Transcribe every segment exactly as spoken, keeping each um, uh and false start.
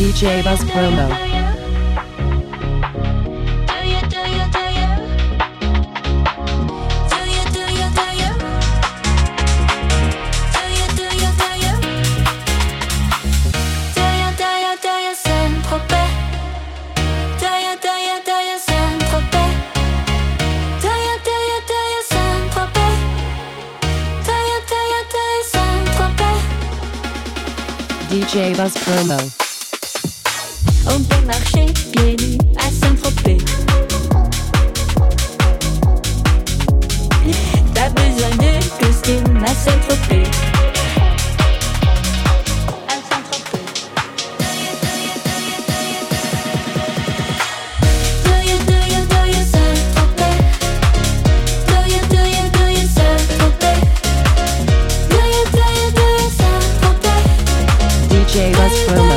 D J Buzz Promo. D J Buzz Promo. On peut marcher pieds nus à Saint-Tropez. T'as besoin de costume à Saint-Tropez. À Saint-Tropez. Do you, do you, do you Saint-Tropez? Do you, do you, do you Saint-Tropez? Do you, do you, do you Saint-Tropez? D J Buzz Promo.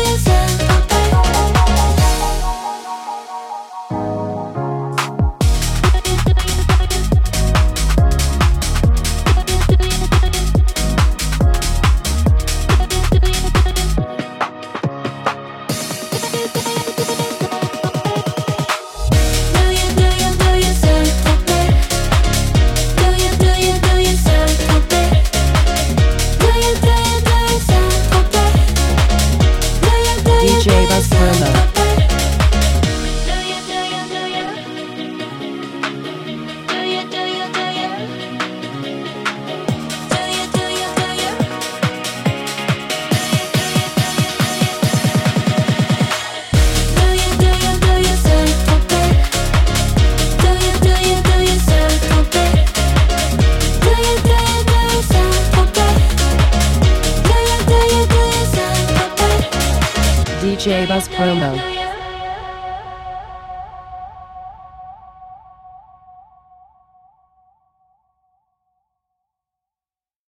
D J Buzz Promo. D J Buzz Promo.